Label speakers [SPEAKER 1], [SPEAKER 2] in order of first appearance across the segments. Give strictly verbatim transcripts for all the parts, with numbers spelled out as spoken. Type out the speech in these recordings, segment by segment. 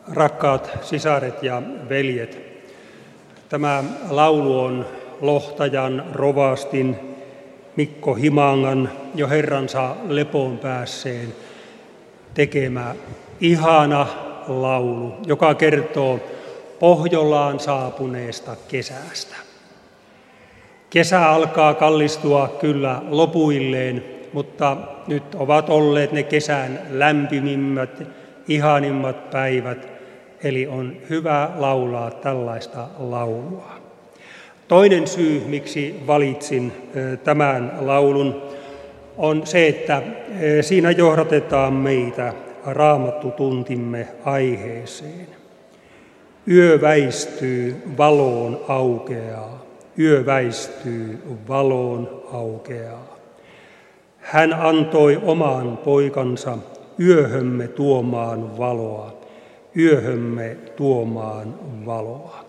[SPEAKER 1] Rakkaat sisaret ja veljet, tämä laulu on Lohtajan rovastin Mikko Himangan jo Herransa lepoon päässeen tekemä ihana laulu, joka kertoo Pohjolaan saapuneesta kesästä. Kesä alkaa kallistua kyllä lopuilleen, mutta nyt ovat olleet ne kesän lämpimimmät, ihanimmat päivät, eli on hyvä laulaa tällaista laulua. Toinen syy, miksi valitsin tämän laulun, on se, että siinä johdatetaan meitä raamattutuntimme aiheeseen. Yö väistyy, valoon aukeaa. Yö väistyy, valoon aukeaa. Hän antoi oman poikansa yöhömme tuomaan valoa, yöhömme tuomaan valoa.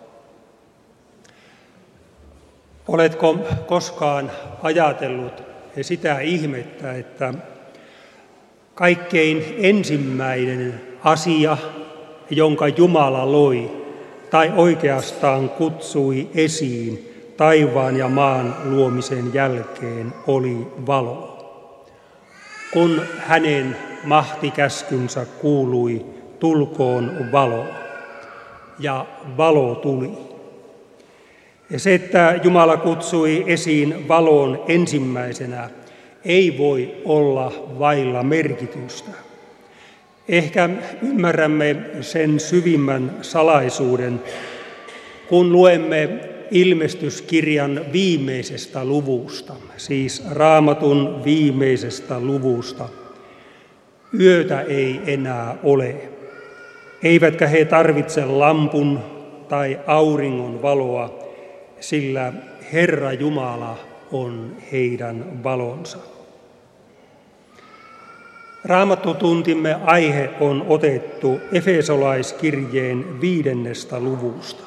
[SPEAKER 1] Oletko koskaan ajatellut sitä ihmettä, että kaikkein ensimmäinen asia, jonka Jumala loi, tai oikeastaan kutsui esiin taivaan ja maan luomisen jälkeen, oli valo. Kun hänen mahtikäskynsä kuului, tulkoon valo, ja valo tuli. Ja se, että Jumala kutsui esiin valoon ensimmäisenä, ei voi olla vailla merkitystä. Ehkä ymmärrämme sen syvimmän salaisuuden, kun luemme ilmestyskirjan viimeisestä luvusta, siis Raamatun viimeisestä luvusta. Yötä ei enää ole, eivätkä he tarvitse lampun tai auringon valoa, sillä Herra Jumala on heidän valonsa. Raamattutuntimme aihe on otettu Efesolaiskirjeen viidennestä luvusta.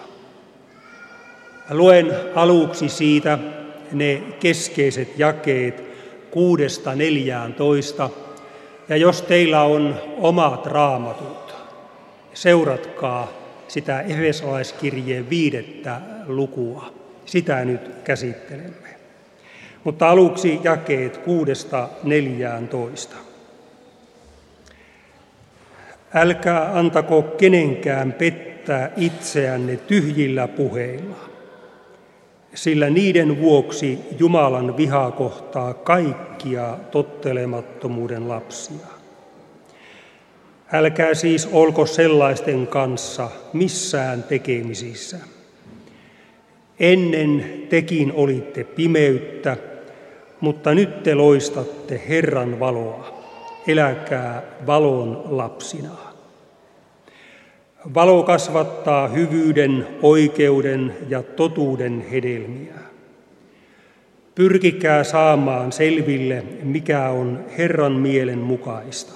[SPEAKER 1] Luen aluksi siitä ne keskeiset jakeet kuudesta neljääntoista, ja jos teillä on omat raamatut, seuratkaa sitä Efesolaiskirjeen viidettä lukua. Sitä nyt käsittelemme. Mutta aluksi jakeet kuudesta neljääntoista. Älkää antako kenenkään pettää itseänne tyhjillä puheilla, sillä niiden vuoksi Jumalan viha kohtaa kaikkia tottelemattomuuden lapsia. Älkää siis olko sellaisten kanssa missään tekemisissä. Ennen tekin olitte pimeyttä, mutta nyt te loistatte Herran valoa. Eläkää valon lapsina. Valo kasvattaa hyvyyden, oikeuden ja totuuden hedelmiä. Pyrkikää saamaan selville, mikä on Herran mielen mukaista.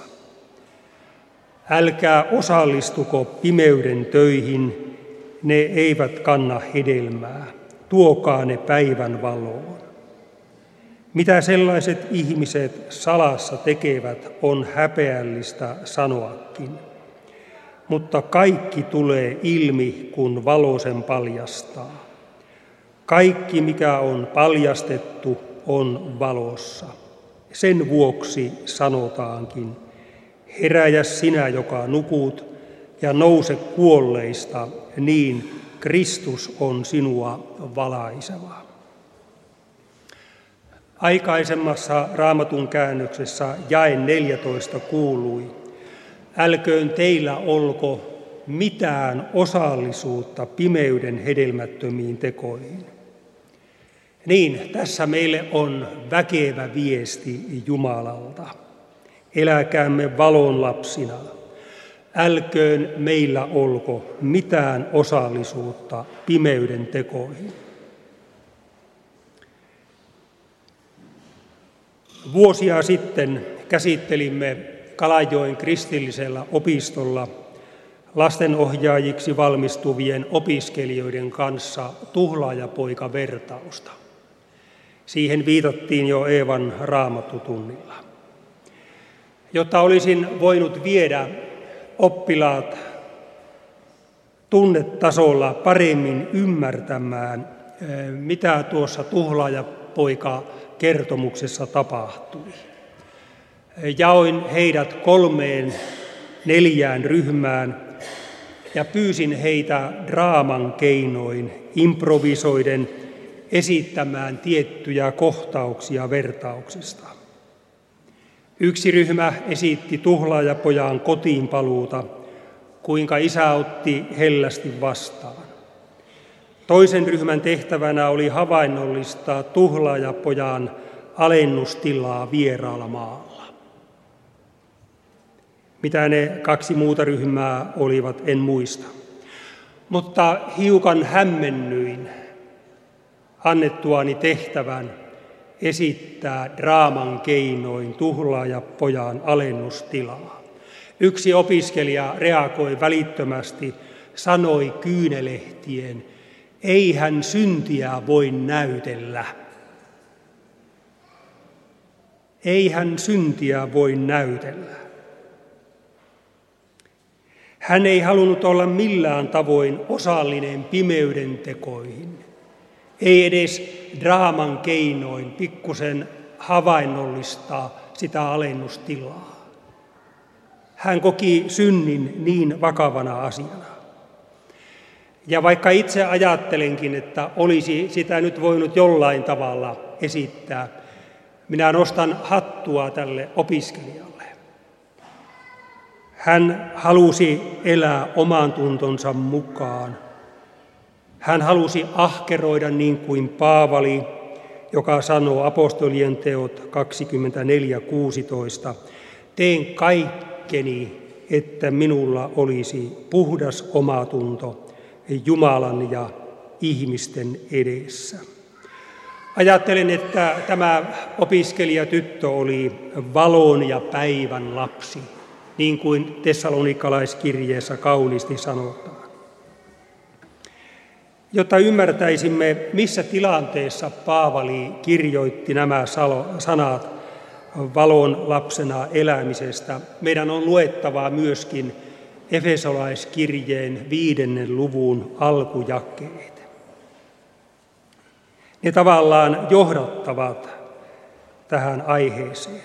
[SPEAKER 1] Älkää osallistuko pimeyden töihin, ne eivät kanna hedelmää. Tuokaa ne päivän valoon. Mitä sellaiset ihmiset salassa tekevät, on häpeällistä sanoakin. Mutta kaikki tulee ilmi, kun valo sen paljastaa. Kaikki, mikä on paljastettu, on valossa. Sen vuoksi sanotaankin, heräjä sinä, joka nukut, ja nouse kuolleista, niin Kristus on sinua valaiseva. Aikaisemmassa Raamatun käännöksessä jae neljätoista kuului, älköön teillä olko mitään osallisuutta pimeyden hedelmättömiin tekoihin. Niin, tässä meille on väkevä viesti Jumalalta. Eläkäämme valon lapsina. Älköön meillä olko mitään osallisuutta pimeyden tekoihin. Vuosia sitten käsittelimme Kalajoen kristillisellä opistolla lastenohjaajiksi valmistuvien opiskelijoiden kanssa tuhlaajapoika-vertausta. Siihen viitattiin jo Eevan raamattutunnilla. Jotta olisin voinut viedä oppilaat tunnetasolla paremmin ymmärtämään, mitä tuossa tuhlaajapoika-kertomuksessa tapahtui. Jaoin heidät kolmeen, neljään ryhmään ja pyysin heitä draaman keinoin, improvisoiden, esittämään tiettyjä kohtauksia vertauksesta. Yksi ryhmä esitti tuhlaajapojan kotiinpaluuta, kuinka isä otti hellästi vastaan. Toisen ryhmän tehtävänä oli havainnollistaa tuhlaajapojan alennustilaa vieraalla maalla. Mitä ne kaksi muuta ryhmää olivat, en muista. Mutta hiukan hämmennyin annettuani tehtävän esittää draaman keinoin tuhlaajapojan alennustilaa. Yksi opiskelija reagoi välittömästi, sanoi kyynelehtien, ei hän syntiä voi näytellä. Ei hän syntiä voi näytellä. Hän ei halunnut olla millään tavoin osallinen pimeyden tekoihin. Ei edes draaman keinoin pikkusen havainnollistaa sitä alennustilaa. Hän koki synnin niin vakavana asiana. Ja vaikka itse ajattelenkin, että olisi sitä nyt voinut jollain tavalla esittää, minä nostan hattua tälle opiskelijalle. Hän halusi elää oman tuntonsa mukaan. Hän halusi ahkeroida niin kuin Paavali, joka sanoo apostolien teot kaksikymmentäneljä kuusitoista, teen kaikkeni, että minulla olisi puhdas omatunto Jumalan ja ihmisten edessä. Ajattelen, että tämä opiskelijatyttö oli valon ja päivän lapsi, niin kuin tessalonikalaiskirjeessä kauniisti sanotaan. Jotta ymmärtäisimme, missä tilanteessa Paavali kirjoitti nämä sanat valon lapsena elämisestä, meidän on luettava myöskin Efesolaiskirjeen viidennen luvun alkujakeet. Ne tavallaan johdattavat tähän aiheeseen.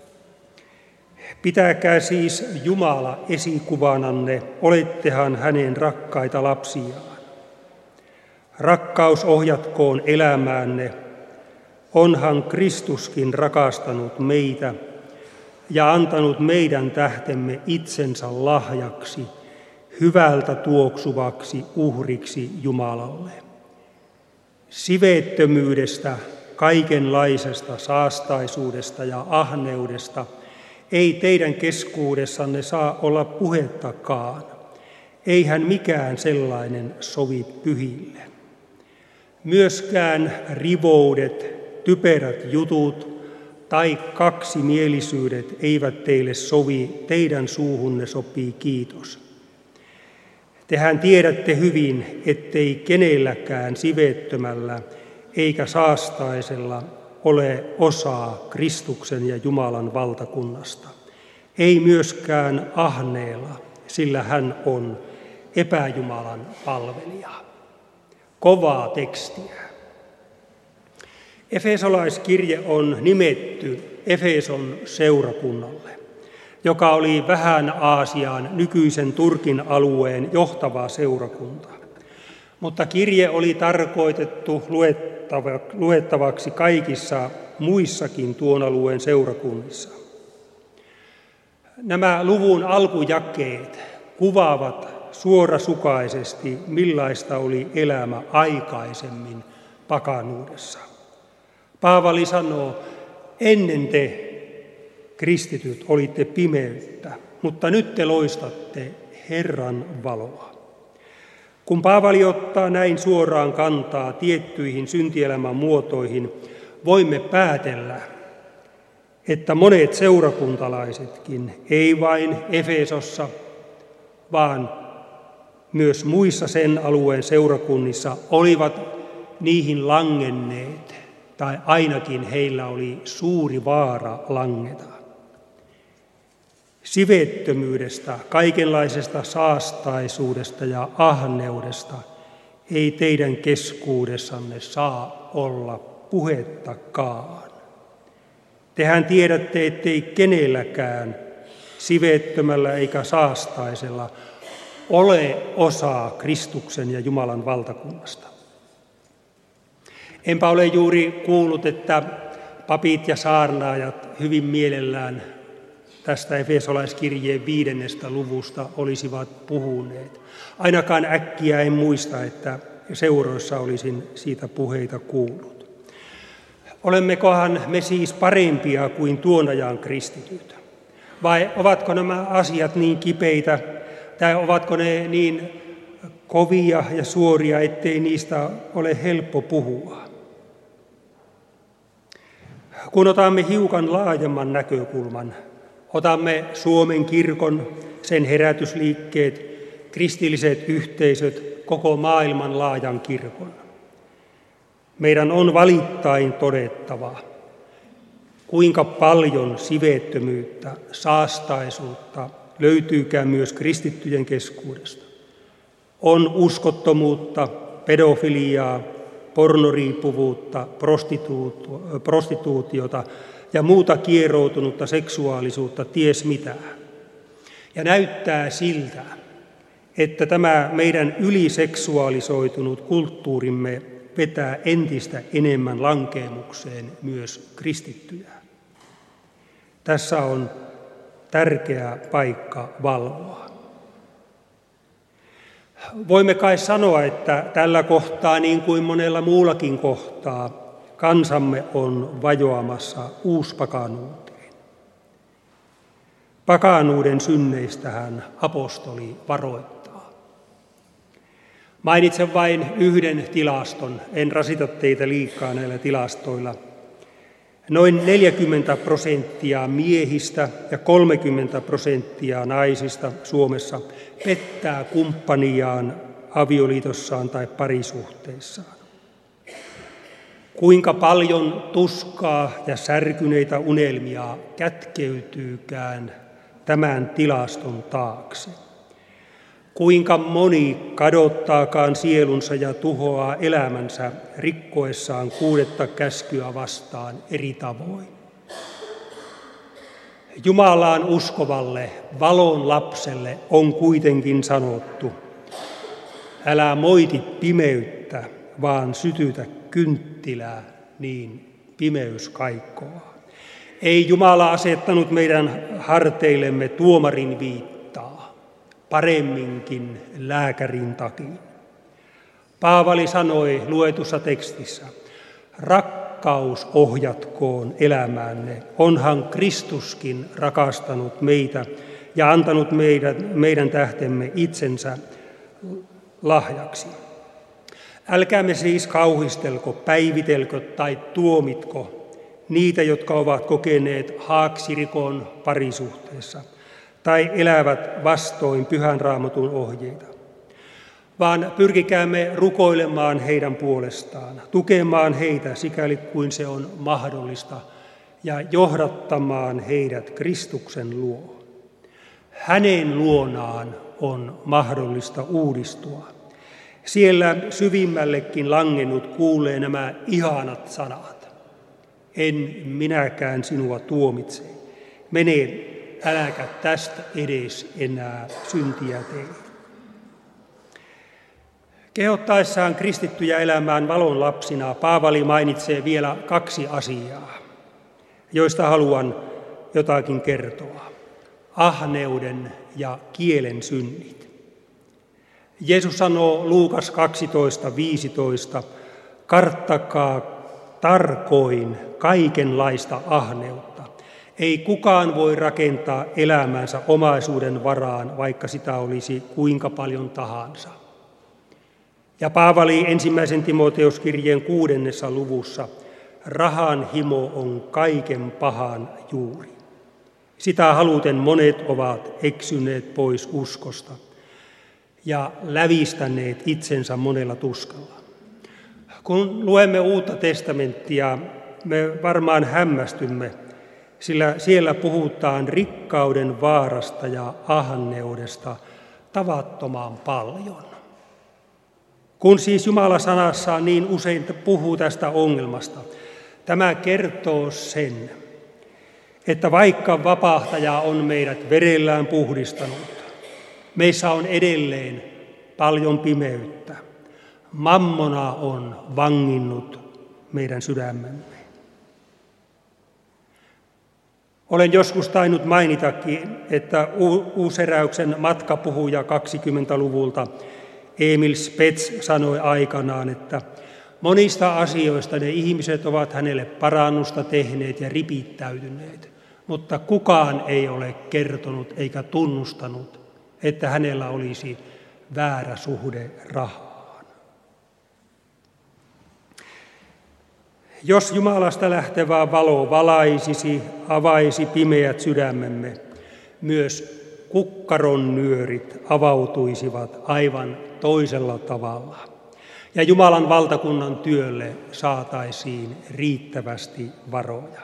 [SPEAKER 1] Pitäkää siis Jumala esikuvananne, olettehan hänen rakkaita lapsiaan. Rakkaus ohjatkoon elämäänne, onhan Kristuskin rakastanut meitä ja antanut meidän tähtemme itsensä lahjaksi, hyvältä tuoksuvaksi uhriksi Jumalalle. Siveettömyydestä, kaikenlaisesta saastaisuudesta ja ahneudesta ei teidän keskuudessanne saa olla puhettakaan. Eihän mikään sellainen sovi pyhille. Myöskään rivoudet, typerät jutut tai kaksimielisyydet eivät teille sovi, teidän suuhunne sopii kiitos. Tehän tiedätte hyvin, ettei kenelläkään siveettömällä eikä saastaisella ole osaa Kristuksen ja Jumalan valtakunnasta. Ei myöskään ahneella, sillä hän on epäjumalan palvelija. Kovaa tekstiä. Efesolaiskirje on nimetty Efeson seurakunnalle, joka oli vähän Aasian nykyisen Turkin alueen johtava seurakunta. Mutta kirje oli tarkoitettu luettavaksi kaikissa muissakin tuon alueen seurakunnissa. Nämä luvun alkujakeet kuvaavat suorasukaisesti, millaista oli elämä aikaisemmin pakanuudessa. Paavali sanoo, ennen te kristityt olitte pimeyttä, mutta nyt te loistatte Herran valoa. Kun Paavali ottaa näin suoraan kantaa tiettyihin syntielämän muotoihin, voimme päätellä, että monet seurakuntalaisetkin, ei vain Efesossa, vaan myös muissa sen alueen seurakunnissa, olivat niihin langenneet, tai ainakin heillä oli suuri vaara langeta. Siveettömyydestä, kaikenlaisesta saastaisuudesta ja ahneudesta ei teidän keskuudessanne saa olla puhettakaan. Tehän tiedätte, ettei kenelläkään, siveettömällä eikä saastaisella, ole osaa Kristuksen ja Jumalan valtakunnasta. Enpä ole juuri kuullut, että papit ja saarnaajat hyvin mielellään tästä Efesolaiskirjeen viidennestä luvusta olisivat puhuneet. Ainakaan äkkiä en muista, että seuroissa olisin siitä puheita kuullut. Olemmekohan me siis parempia kuin tuon ajan kristityt? Vai ovatko nämä asiat niin kipeitä, tai ovatko ne niin kovia ja suoria, ettei niistä ole helppo puhua? Kun otamme hiukan laajemman näkökulman, otamme Suomen kirkon, sen herätysliikkeet, kristilliset yhteisöt, koko maailman laajan kirkon. Meidän on valittain todettava, kuinka paljon siveettömyyttä, saastaisuutta löytyykään myös kristittyjen keskuudesta. On uskottomuutta, pedofiliaa, pornoriippuvuutta, prostituutiota ja muuta kieroutunutta seksuaalisuutta, ties mitä. Ja näyttää siltä, että tämä meidän yliseksuaalisoitunut kulttuurimme vetää entistä enemmän lankeemukseen myös kristittyjä. Tässä on tärkeä paikka valvoa. Voimme kai sanoa, että tällä kohtaa, niin kuin monella muullakin kohtaa, kansamme on vajoamassa uuspakanuuteen. Pakanuuden synneistähän apostoli varoittaa. Mainitsen vain yhden tilaston, en rasita teitä liikaa näillä tilastoilla. Noin neljäkymmentä prosenttia miehistä ja kolmekymmentä prosenttia naisista Suomessa pettää kumppaniaan avioliitossaan tai parisuhteissaan. Kuinka paljon tuskaa ja särkyneitä unelmia kätkeytyykään tämän tilaston taakse. Kuinka moni kadottaakaan sielunsa ja tuhoaa elämänsä rikkoessaan kuudetta käskyä vastaan eri tavoin. Jumalaan uskovalle, valon lapselle on kuitenkin sanottu, älä moiti pimeyttä, vaan sytytä kynttilää, niin pimeys kaikkoaa. Ei Jumala asettanut meidän harteillemme tuomarin viittaa, paremminkin lääkärin takin. Paavali sanoi luetussa tekstissä, rakkaus ohjatkoon elämäänne, onhan Kristuskin rakastanut meitä ja antanut meidän, meidän tähtemme itsensä lahjaksi. Älkäämme siis kauhistelko, päivitelkö tai tuomitko niitä, jotka ovat kokeneet haaksirikon parisuhteessa tai elävät vastoin Pyhän Raamatun ohjeita, vaan pyrkikäämme rukoilemaan heidän puolestaan, tukemaan heitä sikäli kuin se on mahdollista ja johdattamaan heidät Kristuksen luo. Hänen luonaan on mahdollista uudistua. Siellä syvimmällekin langennut kuulee nämä ihanat sanat. En minäkään sinua tuomitse. Mene, äläkä tästä edes enää syntiä tee. Kehottaessaan kristittyjä elämään valon lapsina Paavali mainitsee vielä kaksi asiaa, joista haluan jotakin kertoa. Ahneuden ja kielen synnit. Jeesus sanoo Luukas kaksitoista viisitoista, karttakaa tarkoin kaikenlaista ahneutta. Ei kukaan voi rakentaa elämänsä omaisuuden varaan, vaikka sitä olisi kuinka paljon tahansa. Ja Paavali ensimmäisen Timoteuskirjeen kuudennessa luvussa, rahan himo on kaiken pahan juuri. Sitä haluten monet ovat eksyneet pois uskosta ja lävistäneet itsensä monella tuskalla. Kun luemme Uutta testamenttia, me varmaan hämmästymme, sillä siellä puhutaan rikkauden vaarasta ja ahneudesta tavattoman paljon. Kun siis Jumala sanassaan niin usein puhuu tästä ongelmasta, tämä kertoo sen, että vaikka vapahtaja on meidät verellään puhdistanut, meissä on edelleen paljon pimeyttä. Mammona on vanginnut meidän sydämemme. Olen joskus tainnut mainitakin, että uuseräyksen matkapuhuja kaksikymmentäluvulta Emil Spets sanoi aikanaan, että monista asioista ne ihmiset ovat hänelle parannusta tehneet ja ripittäytyneet, mutta kukaan ei ole kertonut eikä tunnustanut, että hänellä olisi väärä suhde rahaan. Jos Jumalasta lähtevä valo valaisisi, avaisi pimeät sydämemme, myös kukkaron nyörit avautuisivat aivan toisella tavalla. Ja Jumalan valtakunnan työlle saataisiin riittävästi varoja.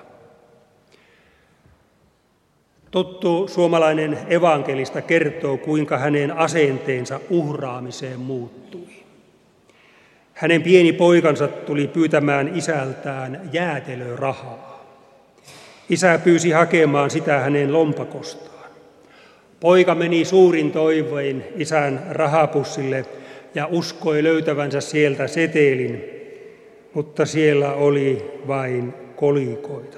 [SPEAKER 1] Tuttu suomalainen evankelista kertoo, kuinka hänen asenteensa uhraamiseen muuttui. Hänen pieni poikansa tuli pyytämään isältään jäätelörahaa. Isä pyysi hakemaan sitä hänen lompakostaan. Poika meni suurin toivein isän rahapussille ja uskoi löytävänsä sieltä setelin, mutta siellä oli vain kolikoita.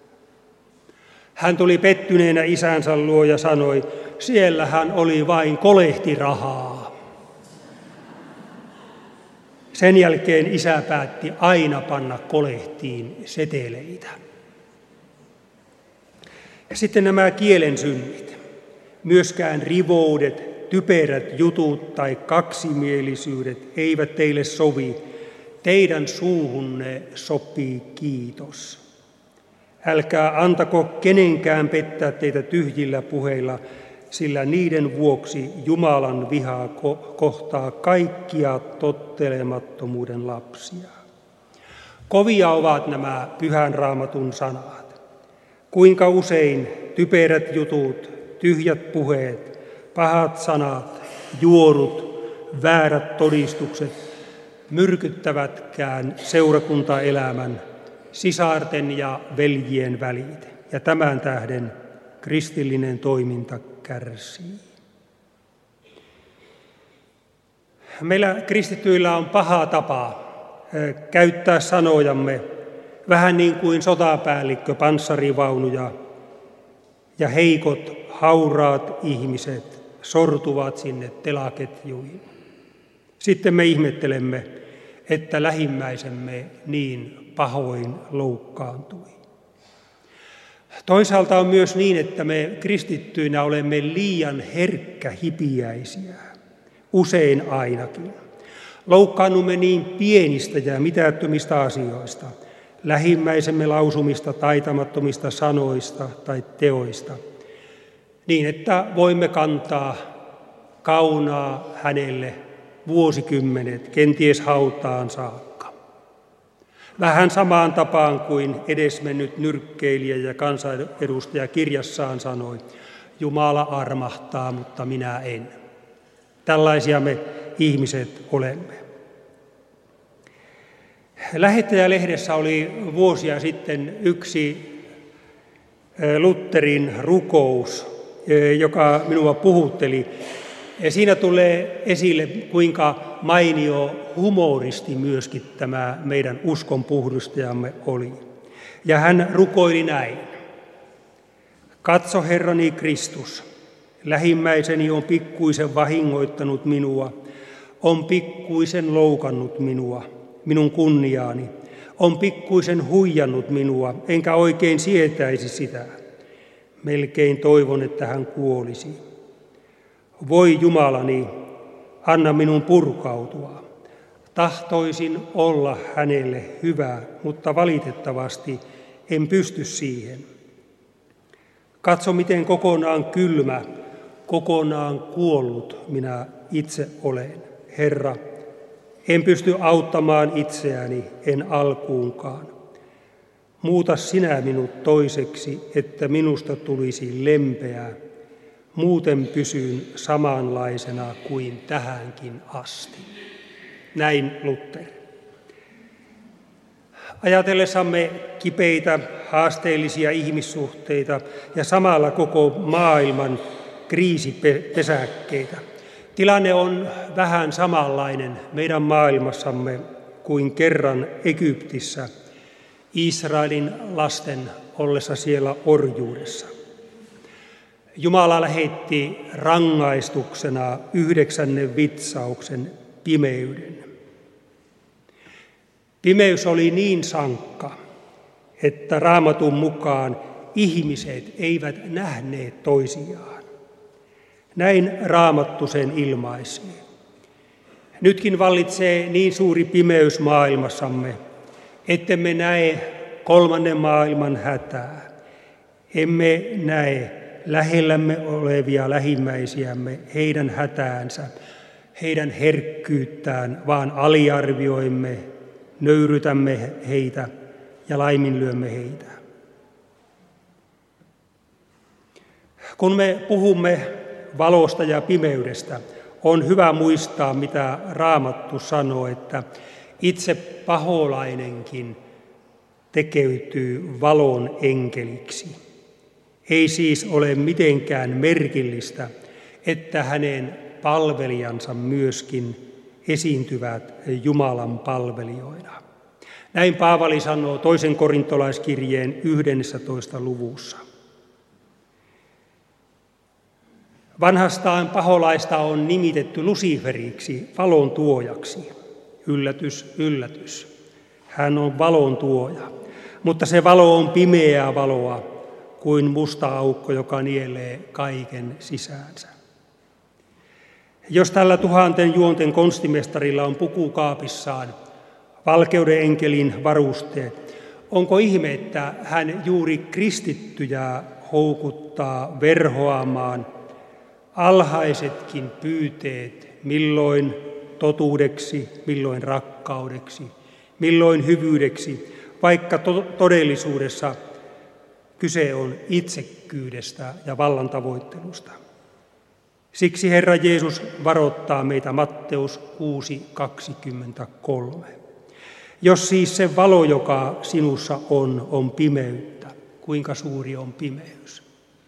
[SPEAKER 1] Hän tuli pettyneenä isänsä luo ja sanoi, siellähän oli vain kolehtirahaa. Sen jälkeen isä päätti aina panna kolehtiin seteleitä. Ja sitten nämä kielen synnit. Myöskään rivoudet, typerät jutut tai kaksimielisyydet eivät teille sovi. Teidän suuhunne sopii kiitos. Älkää antako kenenkään pettää teitä tyhjillä puheilla, sillä niiden vuoksi Jumalan viha kohtaa kaikkia tottelemattomuuden lapsia. Kovia ovat nämä Pyhän Raamatun sanat. Kuinka usein typerät jutut, tyhjät puheet, pahat sanat, juorut, väärät todistukset myrkyttävätkään seurakuntaelämän, sisarten ja veljien välit, ja tämän tähden kristillinen toiminta kärsii. Meillä kristittyillä on paha tapa käyttää sanojamme vähän niin kuin sotapäällikkö panssarivaunuja, ja heikot, hauraat ihmiset sortuvat sinne telaketjuihin. Sitten me ihmettelemme, että lähimmäisemme niin pahoin loukkaantui. Toisaalta on myös niin, että me kristittyinä olemme liian herkkähipiäisiä, usein ainakin. Loukkaannumme niin pienistä ja mitättömistä asioista, lähimmäisemme lausumista taitamattomista sanoista tai teoista, niin että voimme kantaa kaunaa hänelle vuosikymmenet, kenties hautaan saakka. Vähän samaan tapaan kuin edesmennyt nyrkkeilijä ja kansanedustaja kirjassaan sanoi, Jumala armahtaa, mutta minä en. Tällaisia me ihmiset olemme. Lähettäjälehdessä oli vuosia sitten yksi Lutherin rukous, joka minua puhutteli. Ja siinä tulee esille, kuinka mainio humoristi myöskin tämä meidän uskon puhdistajamme oli. Ja hän rukoili näin. Katso Herrani Kristus, lähimmäiseni on pikkuisen vahingoittanut minua, on pikkuisen loukannut minua, minun kunniaani, on pikkuisen huijannut minua, enkä oikein sietäisi sitä. Melkein toivon, että hän kuolisi. Voi Jumalani, anna minun purkautua. Tahtoisin olla hänelle hyvä, mutta valitettavasti en pysty siihen. Katso, miten kokonaan kylmä, kokonaan kuollut minä itse olen. Herra, en pysty auttamaan itseäni, en alkuunkaan. Muuta sinä minut toiseksi, että minusta tulisi lempeä, muuten pysyn samanlaisena kuin tähänkin asti. Näin Luther. Ajatellessamme kipeitä, haasteellisia ihmissuhteita ja samalla koko maailman kriisipesäkkeitä. Tilanne on vähän samanlainen meidän maailmassamme kuin kerran Egyptissä Israelin lasten ollessa siellä orjuudessa. Jumala lähetti rangaistuksena yhdeksännen vitsauksen pimeyden. Pimeys oli niin sankka, että Raamatun mukaan ihmiset eivät nähneet toisiaan. Näin Raamattu sen ilmaisee. Nytkin vallitsee niin suuri pimeys maailmassamme, ettemme näe kolmannen maailman hätää. Emme näe lähellämme olevia lähimmäisiämme, heidän hätäänsä, heidän herkkyyttään, vaan aliarvioimme, nöyrytämme heitä ja laiminlyömme heitä. Kun me puhumme valosta ja pimeydestä, on hyvä muistaa, mitä Raamattu sanoo, että itse paholainenkin tekeytyy valon enkeliksi. Ei siis ole mitenkään merkillistä, että hänen palvelijansa myöskin esiintyvät Jumalan palvelijoina. Näin Paavali sanoo toisen korintolaiskirjeen yhdennentoista luvussa. Vanhastaan paholaista on nimitetty Lusiferiksi, valon tuojaksi. Yllätys, yllätys. Hän on valon tuoja, mutta se valo on pimeää valoa kuin musta aukko, joka nielee kaiken sisäänsä. Jos tällä tuhanten juonten konstimestarilla on pukukaapissaan valkeuden enkelin varusteet, onko ihme, että hän juuri kristittyjä houkuttaa verhoamaan alhaisetkin pyyteet, milloin totuudeksi, milloin rakkaudeksi, milloin hyvyydeksi, vaikka to- todellisuudessa kyse on itsekkyydestä ja vallan tavoittelusta. Siksi Herra Jeesus varoittaa meitä Matteus kuusi kaksikymmentäkolme. Jos siis se valo, joka sinussa on, on pimeyttä, kuinka suuri on pimeys?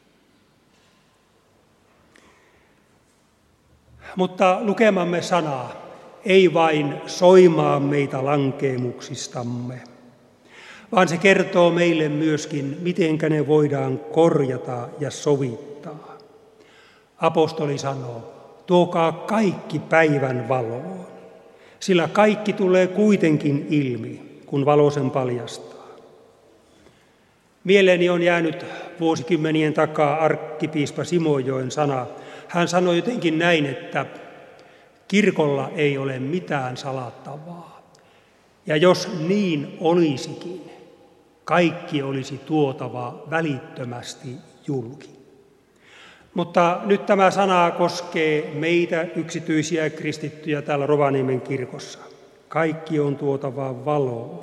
[SPEAKER 1] Mutta lukemamme sanaa ei vain soimaa meitä lankeemuksistamme, vaan se kertoo meille myöskin, mitenkä ne voidaan korjata ja sovittaa. Apostoli sanoo, tuokaa kaikki päivän valoon, sillä kaikki tulee kuitenkin ilmi, kun valo sen paljastaa. Mieleeni on jäänyt vuosikymmenien takaa arkkipiispa Simojoen sana. Hän sanoi jotenkin näin, että kirkolla ei ole mitään salattavaa. Ja jos niin olisikin, kaikki olisi tuotava välittömästi julki. Mutta nyt tämä sana koskee meitä yksityisiä kristittyjä täällä Rovaniemen kirkossa. Kaikki on tuotava valoon,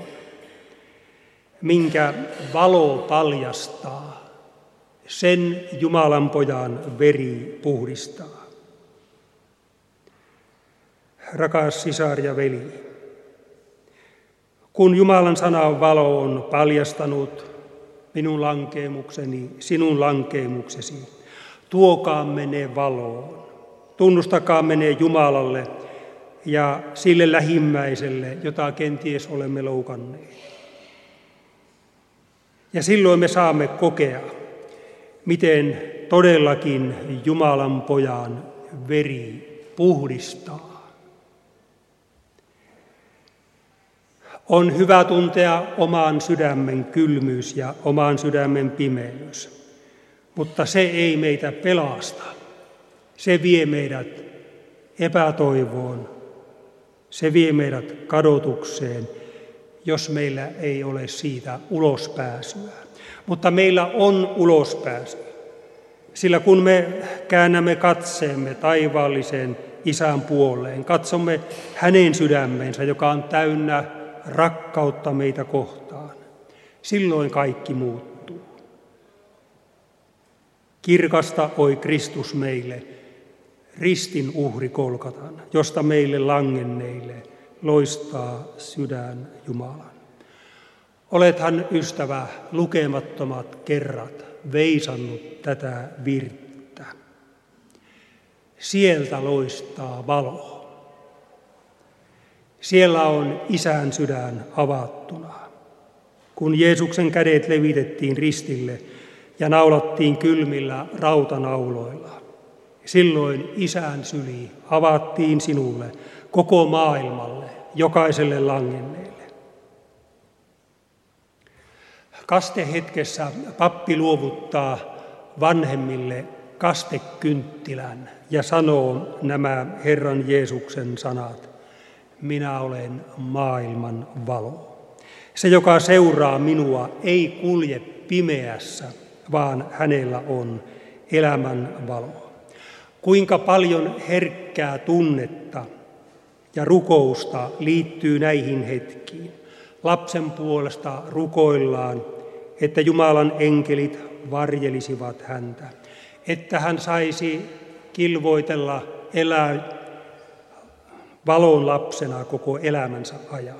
[SPEAKER 1] minkä valo paljastaa, sen Jumalan pojan veri puhdistaa. Rakas sisar ja veli, kun Jumalan sanan valo on paljastanut minun lankeemukseni, sinun lankeemuksesi, tuokaamme ne valoon, tunnustakaamme ne Jumalalle ja sille lähimmäiselle, jota kenties olemme loukanneet. Ja silloin me saamme kokea, miten todellakin Jumalan pojan veri puhdistaa. On hyvä tuntea oman sydämen kylmyys ja oman sydämen pimeys, mutta se ei meitä pelasta. Se vie meidät epätoivoon, se vie meidät kadotukseen, jos meillä ei ole siitä ulospääsyä. Mutta meillä on ulospääsy, sillä kun me käännämme katseemme taivaallisen Isän puoleen, katsomme hänen sydämensä, joka on täynnä rakkautta meitä kohtaan. Silloin kaikki muuttuu. Kirkasta oi Kristus meille, ristin uhri Golgatan, josta meille langenneille loistaa sydän Jumalan. Olethan, ystävä, lukemattomat kerrat veisannut tätä virttä. Sieltä loistaa valo. Siellä on Isän sydän avattuna. Kun Jeesuksen kädet levitettiin ristille ja naulattiin kylmillä rautanauloilla, silloin Isän syli avattiin sinulle, koko maailmalle, jokaiselle langenneelle. Kastehetkessä pappi luovuttaa vanhemmille kastekynttilän ja sanoo nämä Herran Jeesuksen sanat: minä olen maailman valo. Se, joka seuraa minua, ei kulje pimeässä, vaan hänellä on elämän valo. Kuinka paljon herkkää tunnetta ja rukousta liittyy näihin hetkiin. Lapsen puolesta rukoillaan, että Jumalan enkelit varjelisivat häntä, että hän saisi kilvoitella, elää valon lapsena koko elämänsä ajan.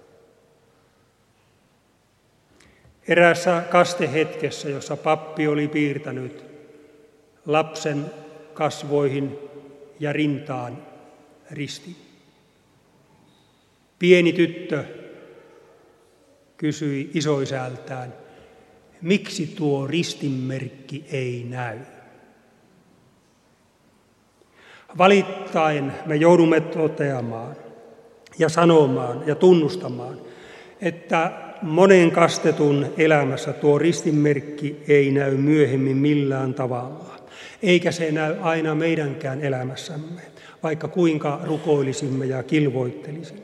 [SPEAKER 1] Eräässä kastehetkessä, jossa pappi oli piirtänyt lapsen kasvoihin ja rintaan ristin, pieni tyttö kysyi isoisältään, miksi tuo ristinmerkki ei näy? Valittain me joudumme toteamaan ja sanomaan ja tunnustamaan, että monen kastetun elämässä tuo ristinmerkki ei näy myöhemmin millään tavalla, eikä se näy aina meidänkään elämässämme, vaikka kuinka rukoilisimme ja kilvoittelisimme.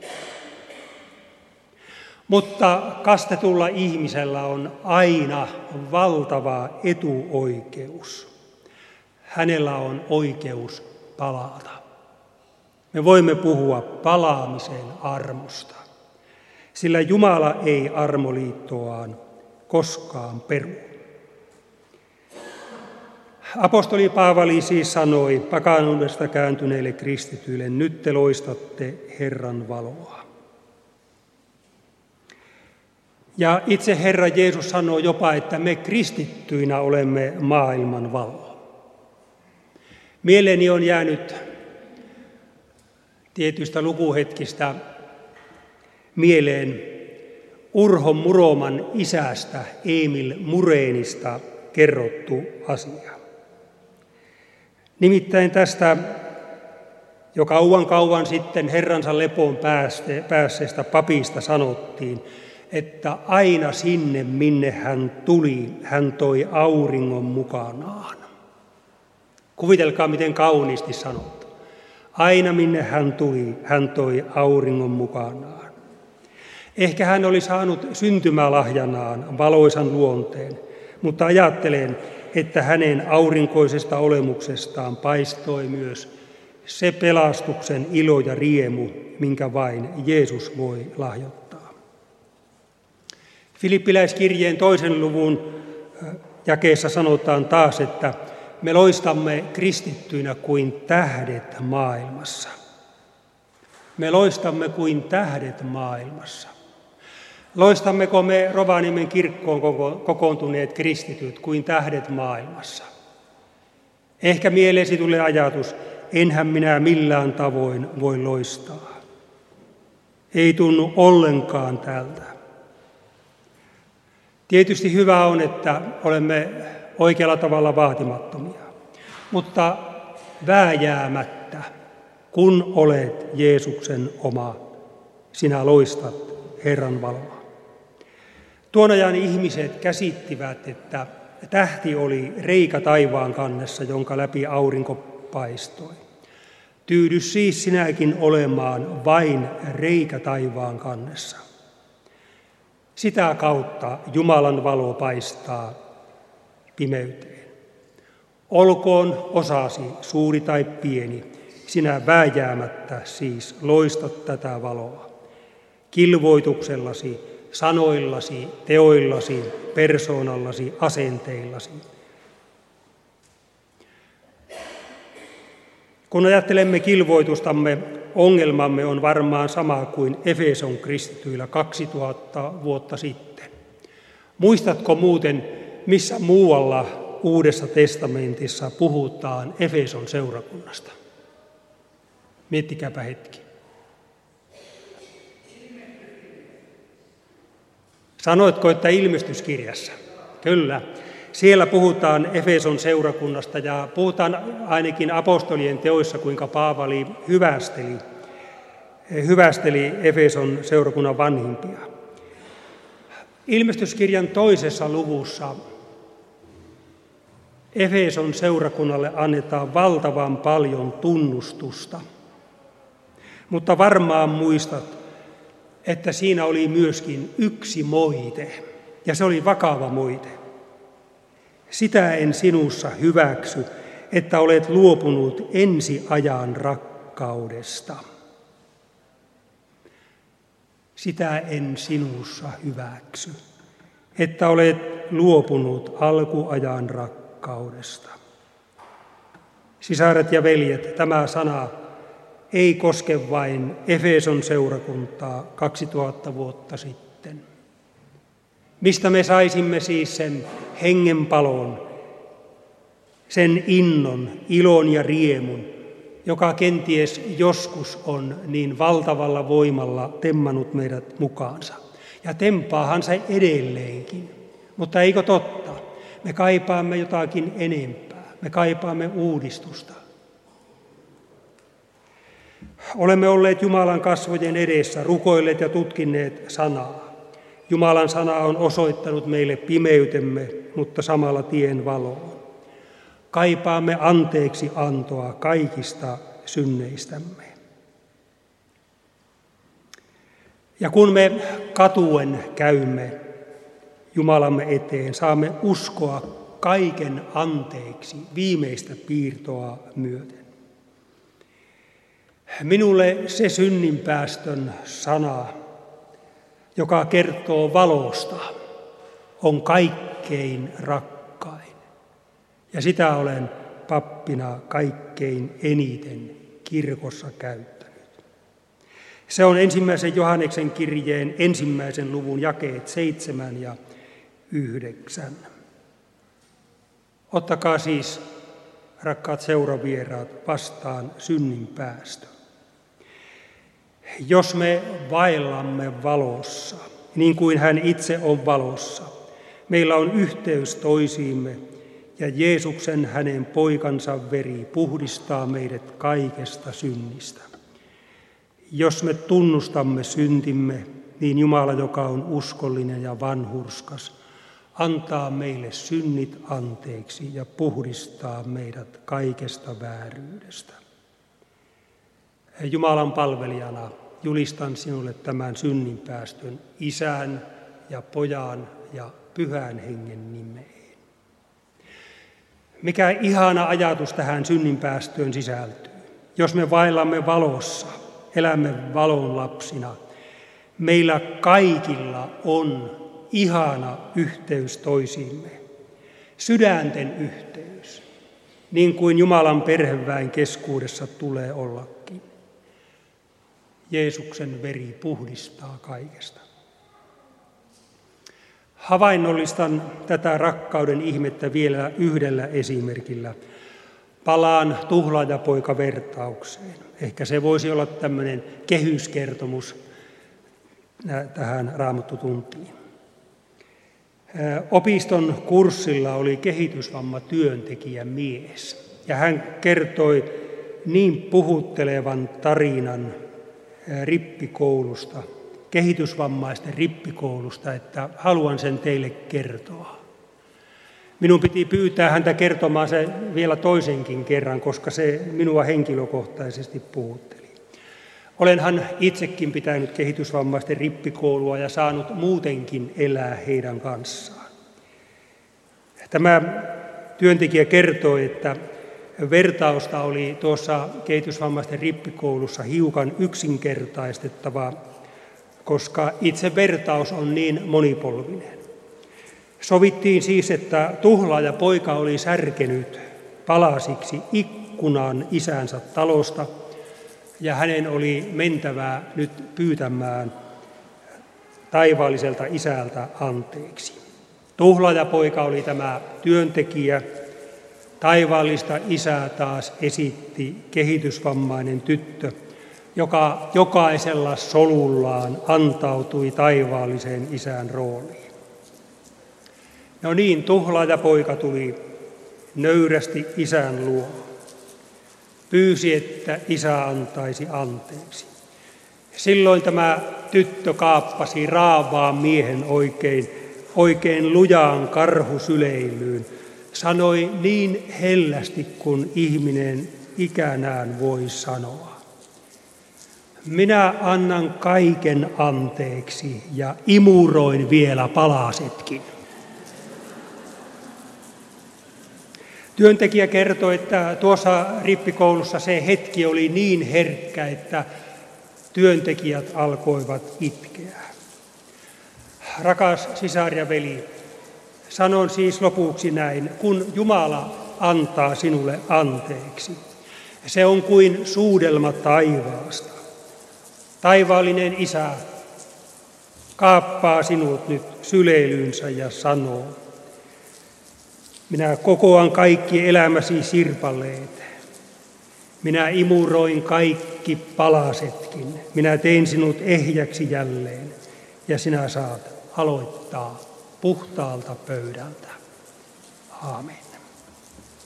[SPEAKER 1] Mutta kastetulla ihmisellä on aina valtava etuoikeus. Hänellä on oikeus palata. Me voimme puhua palaamisen armosta, sillä Jumala ei armoliittoaan koskaan peru. Apostoli Paavali siis sanoi pakanuudesta kääntyneille kristityille, nyt te loistatte Herran valoa. Ja itse Herra Jeesus sanoo jopa, että me kristittyinä olemme maailman valo. Mieleeni on jäänyt tietyistä lukuhetkistä mieleen Urho Muroman isästä Emil Murenista kerrottu asia. Nimittäin tästä jo kauan kauan sitten Herransa lepoon päässeestä papista sanottiin, että aina sinne, minne hän tuli, hän toi auringon mukanaan. Kuvitelkaa, miten kauniisti sanottu. Aina minne hän tuli, hän toi auringon mukanaan. Ehkä hän oli saanut syntymälahjanaan valoisan luonteen, mutta ajattelen, että hänen aurinkoisesta olemuksestaan paistoi myös se pelastuksen ilo ja riemu, minkä vain Jeesus voi lahjoittaa. Filippiläiskirjeen toisen luvun jakeessa sanotaan taas, että me loistamme kristittyinä kuin tähdet maailmassa. Me loistamme kuin tähdet maailmassa. Loistammeko me Rovaniemen kirkkoon kokoontuneet kristityt kuin tähdet maailmassa? Ehkä mieleesi tulee ajatus, enhän minä millään tavoin voi loistaa. Ei tunnu ollenkaan tältä. Tietysti hyvä on, että olemme oikealla tavalla vaatimattomia, mutta vääjäämättä, kun olet Jeesuksen oma, sinä loistat Herran valoa. Tuon ajan ihmiset käsittivät, että tähti oli reikä taivaan kannessa, jonka läpi aurinko paistoi. Tyydy siis sinäkin olemaan vain reikä taivaan kannessa. Sitä kautta Jumalan valo paistaa pimeyteen. Olkoon osasi suuri tai pieni, sinä vääjäämättä siis loistat tätä valoa. Kilvoituksellasi sanoillasi, teoillasi, persoonallasi, asenteillasi. Kun ajattelemme kilvoitustamme, ongelmamme on varmaan sama kuin Efeson kristityillä kaksituhatta vuotta sitten. Muistatko muuten, missä muualla Uudessa testamentissa puhutaan Efeson seurakunnasta? Miettikääpä hetki. Sanoitko, että ilmestyskirjassa? Kyllä. Siellä puhutaan Efeson seurakunnasta ja puhutaan ainakin apostolien teoissa, kuinka Paavali hyvästeli, hyvästeli Efeson seurakunnan vanhimpia. Ilmestyskirjan toisessa luvussa Efeson seurakunnalle annetaan valtavan paljon tunnustusta, mutta varmaan muistat, että siinä oli myöskin yksi moite, ja se oli vakava moite. Sitä en sinussa hyväksy, että olet luopunut ensiajan rakkaudesta. Sitä en sinussa hyväksy, että olet luopunut alkuajan rakkaudesta. Sisaret ja veljet, tämä sana ei koske vain Efeson seurakuntaa kaksituhatta vuotta sitten. Mistä me saisimme siis sen hengenpalon, sen innon, ilon ja riemun, joka kenties joskus on niin valtavalla voimalla temmannut meidät mukaansa. Ja tempaahan se edelleenkin. Mutta eikö totta? Me kaipaamme jotakin enempää. Me kaipaamme uudistusta. Olemme olleet Jumalan kasvojen edessä, rukoilleet ja tutkineet sanaa. Jumalan sana on osoittanut meille pimeytemme, mutta samalla tien valoon. Kaipaamme anteeksi antoa kaikista synneistämme. Ja kun me katuen käymme Jumalamme eteen, saamme uskoa kaiken anteeksi viimeistä piirtoa myöten. Minulle se synninpäästön sana, joka kertoo valosta, on kaikkein rakkain. Ja sitä olen pappina kaikkein eniten kirkossa käyttänyt. Se on ensimmäisen Johanneksen kirjeen ensimmäisen luvun jakeet seitsemän ja yhdeksän. Ottakaa siis, rakkaat seuravieraat, vastaan synninpäästö. Jos me vaellamme valossa, niin kuin hän itse on valossa, meillä on yhteys toisiimme ja Jeesuksen hänen poikansa veri puhdistaa meidät kaikesta synnistä. Jos me tunnustamme syntimme, niin Jumala, joka on uskollinen ja vanhurskas, antaa meille synnit anteeksi ja puhdistaa meidät kaikesta vääryydestä. Jumalan palvelijana julistan sinulle tämän synninpäästön Isän ja Pojan ja Pyhän Hengen nimeen. Mikä ihana ajatus tähän synninpäästöön sisältyy. Jos me vaellamme valossa, elämme valon lapsina, meillä kaikilla on ihana yhteys toisiimme, sydänten yhteys, niin kuin Jumalan perheväen keskuudessa tulee ollakin. Jeesuksen veri puhdistaa kaikesta. Havainnollistan tätä rakkauden ihmettä vielä yhdellä esimerkillä. Palaan tuhlaajapoika-vertaukseen. Ehkä se voisi olla tämmöinen kehyskertomus tähän Raamattutuntiin. Opiston kurssilla oli kehitysvammatyöntekijä mies, ja hän kertoi niin puhuttelevan tarinan rippikoulusta, kehitysvammaisten rippikoulusta, että haluan sen teille kertoa. Minun piti pyytää häntä kertomaan se vielä toisenkin kerran, koska se minua henkilökohtaisesti puhutteli. Olenhan itsekin pitänyt kehitysvammaisten rippikoulua ja saanut muutenkin elää heidän kanssaan. Tämä työntekijä kertoi, että vertausta oli tuossa kehitysvammaisten rippikoulussa hiukan yksinkertaistettava koska itse vertaus on niin monipolvinen. Sovittiin siis, että tuhlaaja poika oli särkenyt palasiksi ikkunan isänsä talosta, ja hänen oli mentävää nyt pyytämään taivaalliselta isältä anteeksi. Tuhlaajapoika oli tämä työntekijä, taivaallista isää taas esitti kehitysvammainen tyttö, joka jokaisella solullaan antautui taivaalliseen isän rooliin. No niin, tuhlaajapoika tuli nöyrästi isän luo. Pyysi, että isä antaisi anteeksi. Silloin tämä tyttö kaappasi raavaan miehen oikein, oikein lujaan karhusyleilyyn. Sanoi niin hellästi kuin ihminen ikänään voi sanoa. Minä annan kaiken anteeksi ja imuroin vielä palasetkin. Työntekijä kertoi, että tuossa rippikoulussa se hetki oli niin herkkä, että työntekijät alkoivat itkeä. Rakas sisar ja veli, sanon siis lopuksi näin, kun Jumala antaa sinulle anteeksi, se on kuin suudelma taivaasta. Taivaallinen Isä kaappaa sinut nyt syleilyynsä ja sanoo, minä kokoan kaikki elämäsi sirpaleet. Minä imuroin kaikki palasetkin. Minä tein sinut ehjäksi jälleen ja sinä saat aloittaa puhtaalta pöydältä. Aamen.